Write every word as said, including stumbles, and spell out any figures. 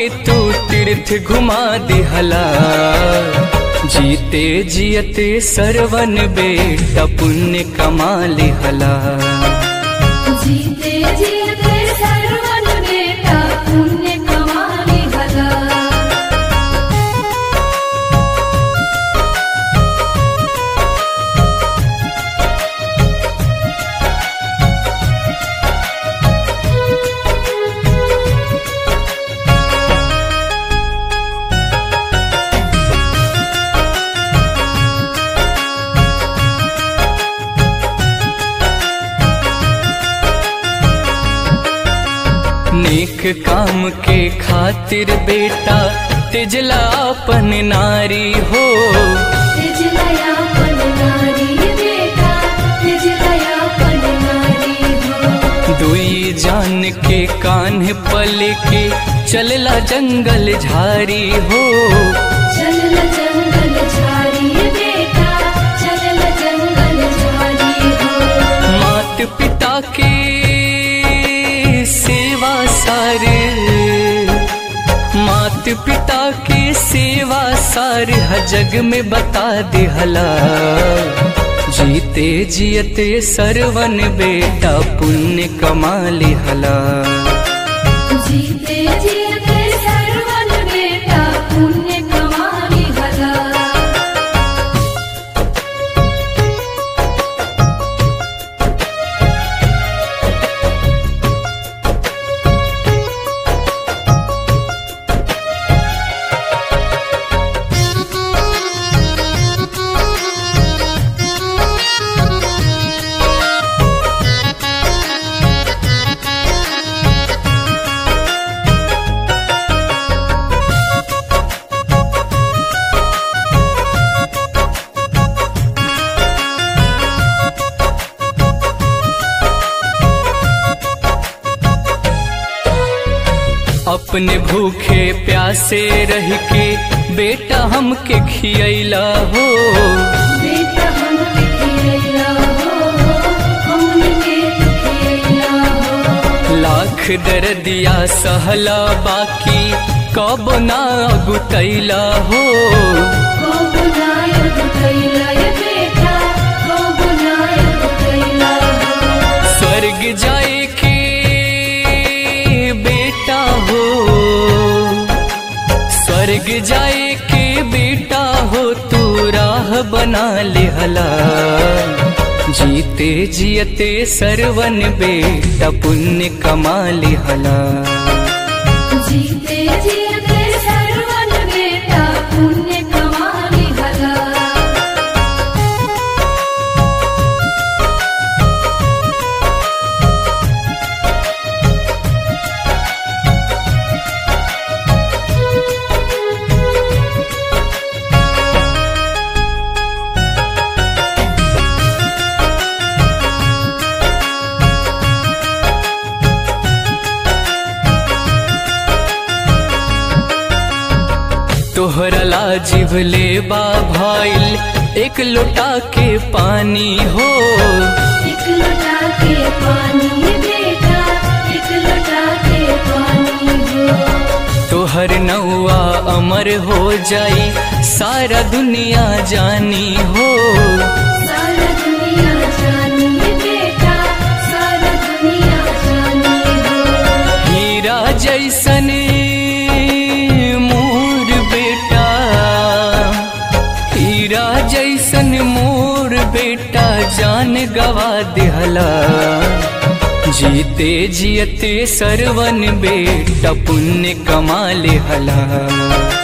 तू तीर्थ घुमा दिहला। जीते जियते सरवन बेटा पुण्य कमा लिहला। जीते जीते सरवन बेटा पुण्य कमा लिहला। नेक काम के खातिर बेटा तिजला अपन नारी हो। तिजला अपन नारी बेटा तिजला अपन नारी हो। दुई जान के कान्ह पल के चलला जंगल झारी हो। चलला जंगल झारी बेटा चलला जंगल झारी हो। मात पिता के सेवा सार, मात पिता के सेवा सार जग में बता दिहला। जीते जियते सरवन बेटा पुण्य कमा लिहला। जीते जीते सरवन बेटा पुण्य कमा लिहला। अपने भूखे प्यासे रह के बेटा हमके खियैला हो। बेटा हमके खियैला हो, हमके खियैला हो। लाख दर्दिया सहला बाकी कब ना गुतैला हो। कब ना गुतैला ये बेटा कब ना गुतैला हो। स्वर्ग जाए के बेटा हो, स्वर्ग जाए के बेटा हो तू राह बना लिहला। जीते जियते सरवन बेटा पुण्य कमा लिहला। जीते जीते सरवन बेटा पुण्य कमा लिहला। तोहरा लाजिब ले बा भाईल एक लोटा के पानी हो। एक लोटा के पानी बेटा एक लोटा के पानी हो। तोहर नौआ अमर हो जाई सारा दुनिया जानी हो। सारा दुनिया जानी बेटा सारा दुनिया जानी हो। हीरा जैसन मोर बेटा, हीरा जैसन मोर बेटा जान गवा दिहला। जीते जियते सरवन बेटा पुण्य कमा लिहला।